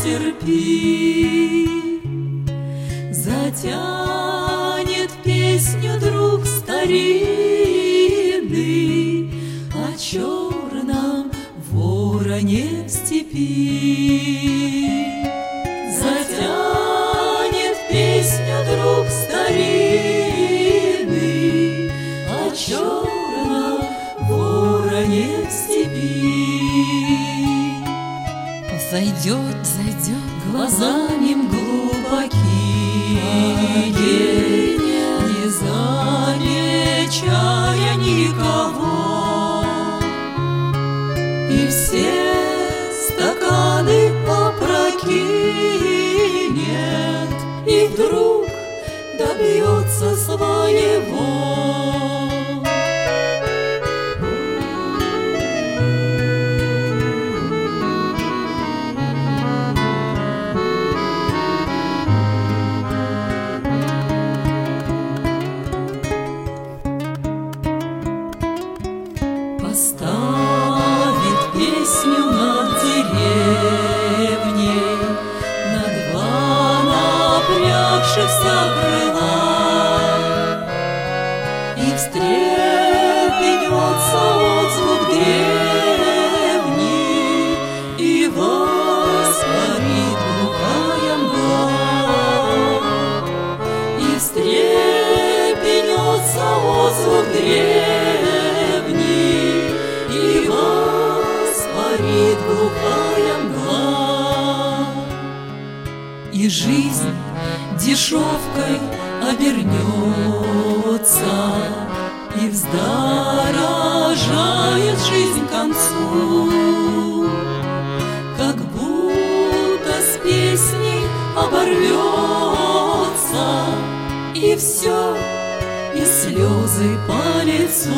потерпи. Затянет песню друг старинный о черном вороне в степи. Затянет песню друг старинный о черном вороне в степи. Зайдет глазами глубокие, не замечая никого, и все стаканы опрокинет, и вдруг добьется своего. Поставит песню над деревней, на два напрягшихся крыла, и встрепенется отзвук древний, и воспарит глухая мгла, и встрепенется отзвук древний, и воспарит глухая мгла, и жизнь дешевкой обернется, и вздорожает жизнь к концу, как будто с песней оборвется, и все, и слезы по лицу.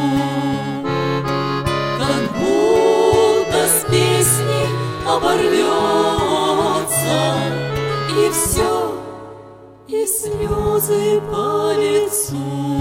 Как будто с песней оборвется, и все, и слезы по лицу.